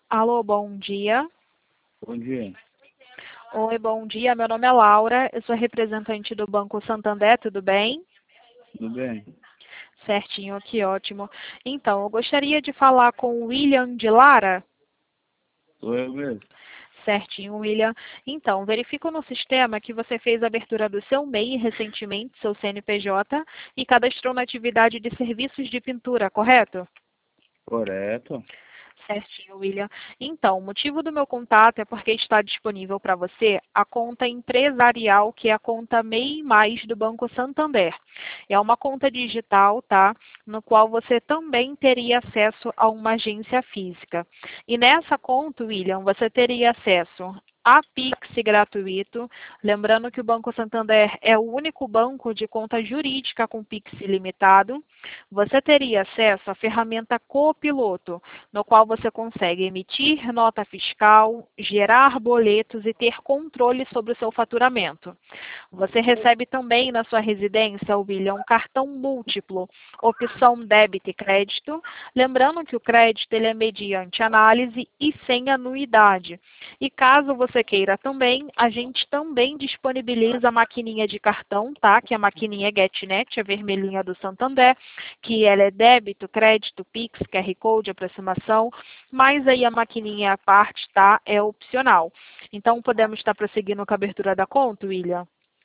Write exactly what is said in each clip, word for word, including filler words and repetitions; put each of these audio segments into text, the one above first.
Alô, bom dia. Bom dia. Oi, bom dia. Meu nome é Laura, eu sou representante do Banco Santander, tudo bem? Tudo bem? Certinho, que ótimo. Então, eu gostaria de falar com o William de Lara. Sou eu mesmo. Certinho, William. Então, verifico no sistema que você fez a abertura do seu M E I recentemente, seu C N P J, e cadastrou na atividade de serviços de pintura, correto? Correto. Certinho, William. Então, o motivo do meu contato é porque está disponível para você a conta empresarial, que é a conta M E I Mais do Banco Santander. É uma conta digital, tá? No qual você também teria acesso a uma agência física. E nessa conta, William, você teria acesso a Pix gratuito. Lembrando que o Banco Santander é o único banco de conta jurídica com Pix ilimitado. Você teria acesso à ferramenta Copiloto, no qual você consegue emitir nota fiscal, gerar boletos e ter controle sobre o seu faturamento. Você recebe também na sua residência, William, um cartão múltiplo, opção débito e crédito. Lembrando que o crédito ele é mediante análise e sem anuidade. E caso você queira também, a gente também disponibiliza a maquininha de cartão, tá? Que é a maquininha GetNet, a vermelhinha do Santander, que ela é débito, crédito, Pix, Q R Code, aproximação, mas aí a maquininha à parte, tá? É opcional. Então, podemos estar prosseguindo com a abertura da conta, William?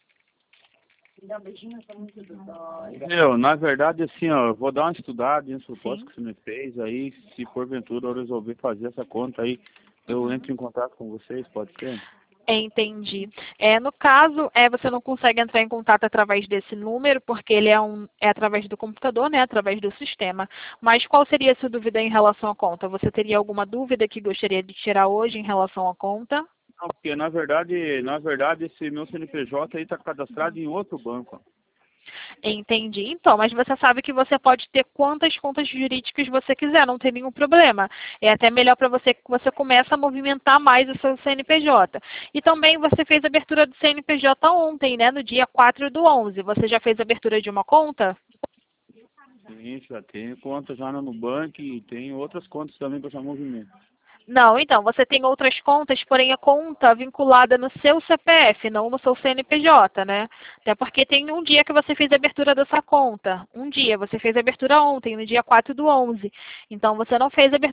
Eu, na verdade, assim, ó, eu vou dar uma estudada nessa proposta Sim. que você me fez, aí, se porventura eu resolver fazer essa conta aí, eu entro em contato com vocês, pode ser? Entendi. É, no caso, é, você não consegue entrar em contato através desse número, porque ele é, um, é através do computador, né, através do sistema. Mas qual seria a sua dúvida em relação à conta? Você teria alguma dúvida que gostaria de tirar hoje em relação à conta? Não, porque na verdade, na verdade, esse meu C N P J aí tá cadastrado em outro banco. Entendi. Então, mas você sabe que você pode ter quantas contas jurídicas você quiser, não tem nenhum problema. É até melhor para você que você comece a movimentar mais o seu C N P J. E também você fez a abertura do C N P J ontem, né, no dia quatro do onze. Você já fez a abertura de uma conta? Sim, já tenho conta já no Nubank e tenho outras contas também para esse movimento. Não, então, você tem outras contas, porém a conta vinculada no seu C P F, não no seu C N P J, né? Até porque tem um dia que você fez a abertura dessa conta. Um dia, você fez a abertura ontem, no dia quatro do onze. Então, você não fez a abertura